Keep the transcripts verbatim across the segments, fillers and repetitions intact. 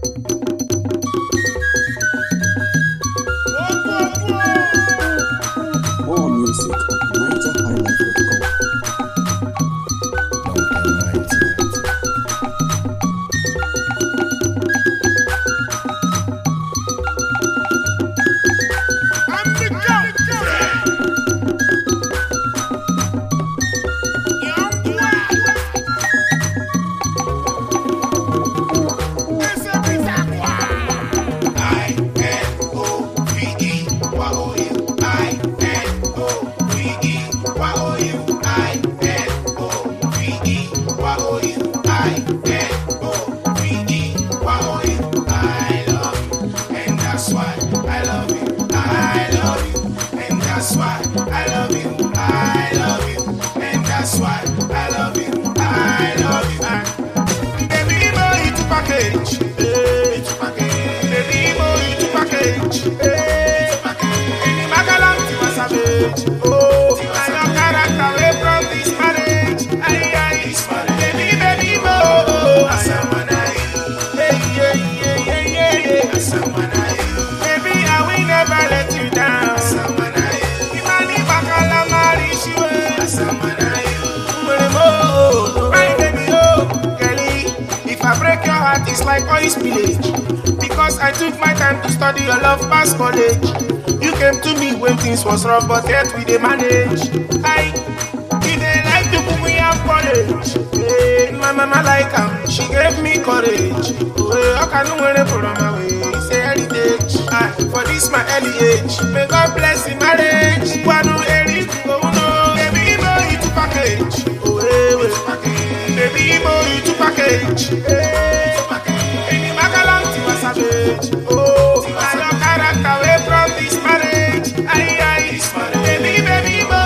More music at niger highlife dot com. Oh, I your character away from this marriage. Aye, aye, baby, baby, mo. Hey, yeah, yeah, yeah, yeah, yeah. Baby, I will never let you down. Imani bakala marishiwe. My baby, oh, girlie, if I break your heart, it's like oil spillage. Because I took my time to study your love past college. You came to me when things was rough, but yet we dey manage. I, you dey like to put me in college. Hey, my mama like am, she gave me courage. Oh, how can you wear it from my way? It's a heritage. Ah, for this my early age, may God bless the marriage. Wanu eri go no, baby mo you to package. Oh, hey, hey. Baby mo you to package. Hey, any magalang to a savage. Oh, I your character away from this marriage. Aye, aye, baby, baby, mo.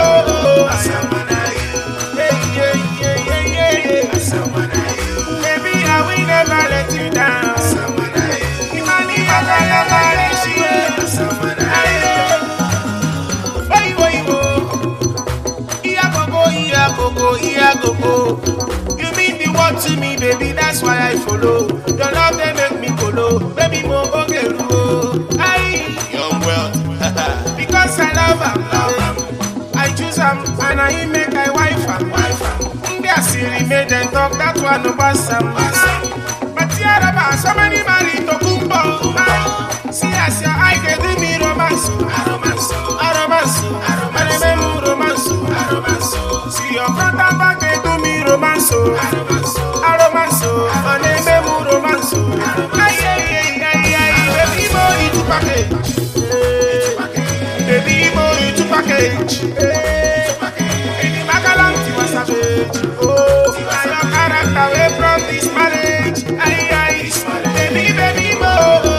Hey, yeah, yeah, yeah, yeah, yeah. Baby, I will never let you down. Imani, I will never let you down. Aye, aye, oh, iya gogo, iya gogo, iya gogo. You mean the word to me, baby, that's why I follow. Your love, they make me follow. Baby, mo, okay, aye. Young world. Because I love her, love her. I choose her, and I make my wife her. India Siri made them talk, that one no pass them. But here about so many married to Kumbo. See as your eye can do me romance. Romance, romance, romance, romance. See your front and back they do me romance. Romance, romance, romance. Ay, ay, ay, ay, baby boy, you package. Baby mo you to package. Hey, any magalang to a savage. Oh, I your character away from this marriage. Aye, aye, baby, baby mo.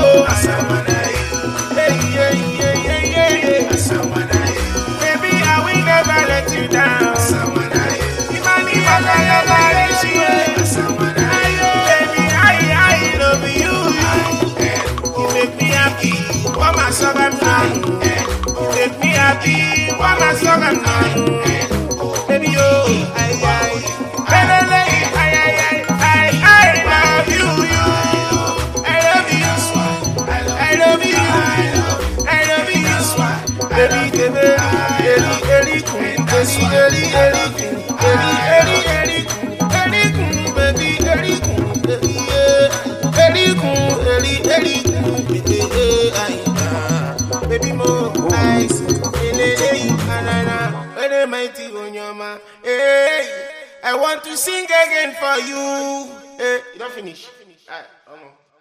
Hey, yeah, yeah, yeah, yeah, yeah. Baby, I will never let you down. Imani bakala marishiwe. Baby, I, I love you. You make me happy. What my son I'm from. Make me happy, why my song and man? Baby, oh, I, I, I, I, I, I, I love you, you. I love you, I love you, I love you. Baby, baby, Eli, Eli, Eli, Eli, Eli, Eli, Eli, Eli, baby, Eli, Eli, Eli, Eli, Eli, baby mo, I see, hey, mighty on your man. Hey, I want to sing again for you. Hey, you don't finish.